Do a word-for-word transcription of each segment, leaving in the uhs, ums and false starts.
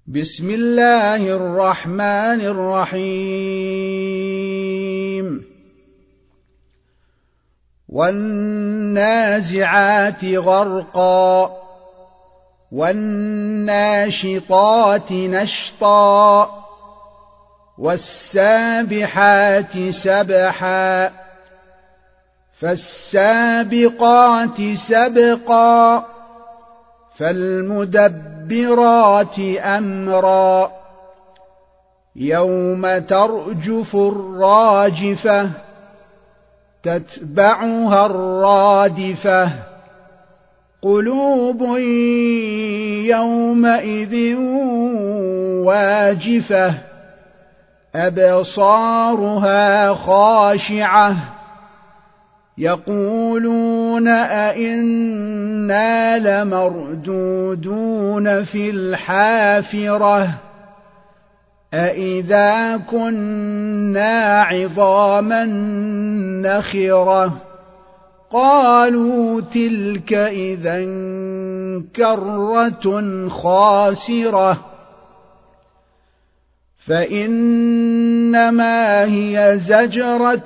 بسم الله الرحمن الرحيم والنازعات غرقا والناشطات نشطا والسابحات سبحا فالسابقات سبقا فالمدبرات أمرا يوم ترجف الراجفة تتبعها الرادفة قلوب يومئذ واجفة أبصارها خاشعة يقولون أئنا لمردودون في الحافرة أئذا كنا عظاما نخرة قالوا تلك إذا كرة خاسرة فإنما هي زجرة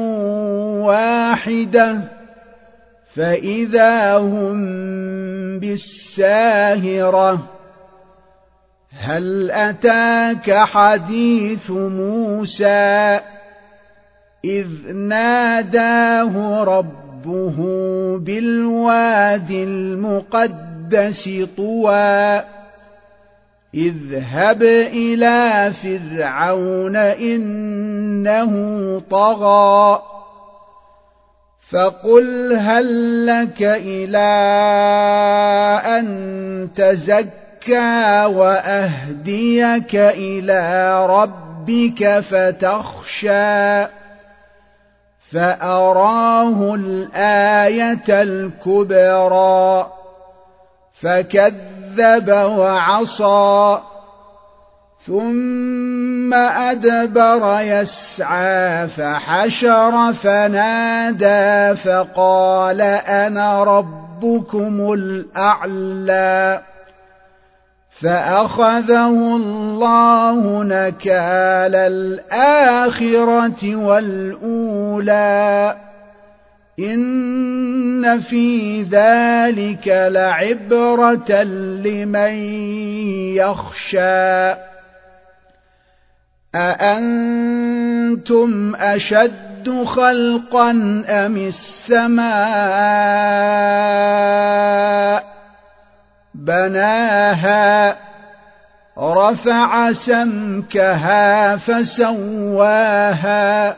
واحدة فإذا هم بالساهرة هل أتاك حديث موسى إذ ناداه ربه بالواد المقدس طوى اذهب إلى فرعون إنه طغى فقل هل لك إلى أن تزكى وأهديك إلى ربك فتخشى فأراه الآية الكبرى فكذب وعصى ثم أدبر يسعى فحشر فنادى فقال أنا ربكم الأعلى فأخذه الله نكال الآخرة والأولى إن في ذلك لعبرة لمن يخشى أأنتم أشد خلقا أم السماء بناها رفع سمكها فسواها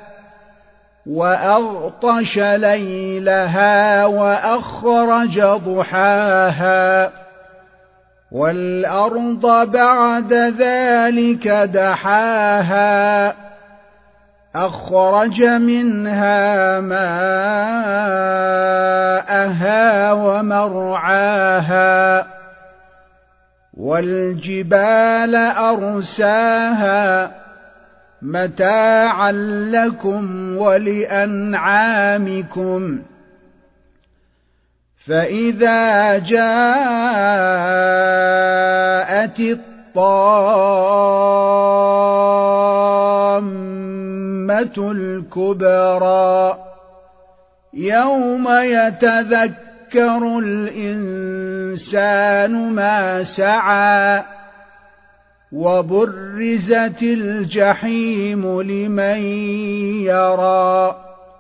وأغطش ليلها وأخرج ضحاها والأرض بعد ذلك دحاها أخرج منها ماءها ومرعاها والجبال أرساها متاعا لكم ولأنعامكم فإذا جاءت الطامة الكبرى يوم يتذكر الإنسان ما سعى وبرزت الجحيم لمن يرى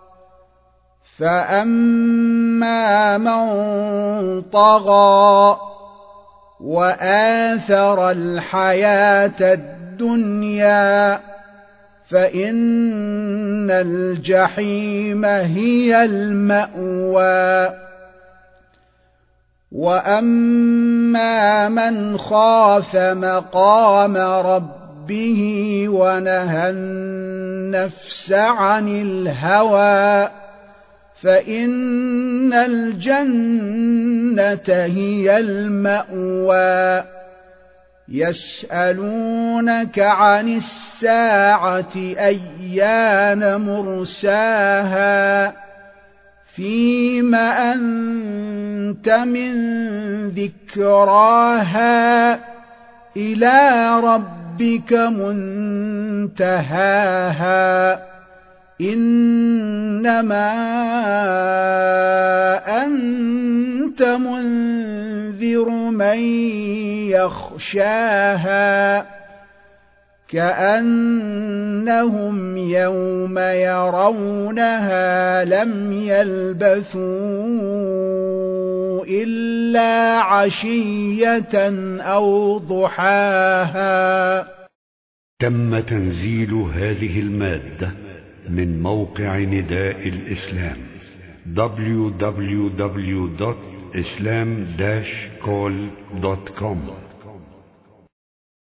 فأما من طغى وآثر الحياة الدنيا فإن الجحيم هي المأوى وأما من خاف مقام ربه ونهى النفس عن الهوى فإن الجنة هي المأوى يسألونك عن الساعة أيان مرساها فيم أنت من ذكراها إلى ربك منتهاها إنما أنت منذر من يخشاها كأنهم يوم يرونها لم يلبثوا إلا عشية أو ضحاها. تم تنزيل هذه المادة من موقع نداء الإسلام دبليو دبليو دبليو دوت إسلام داش كول دوت كوم.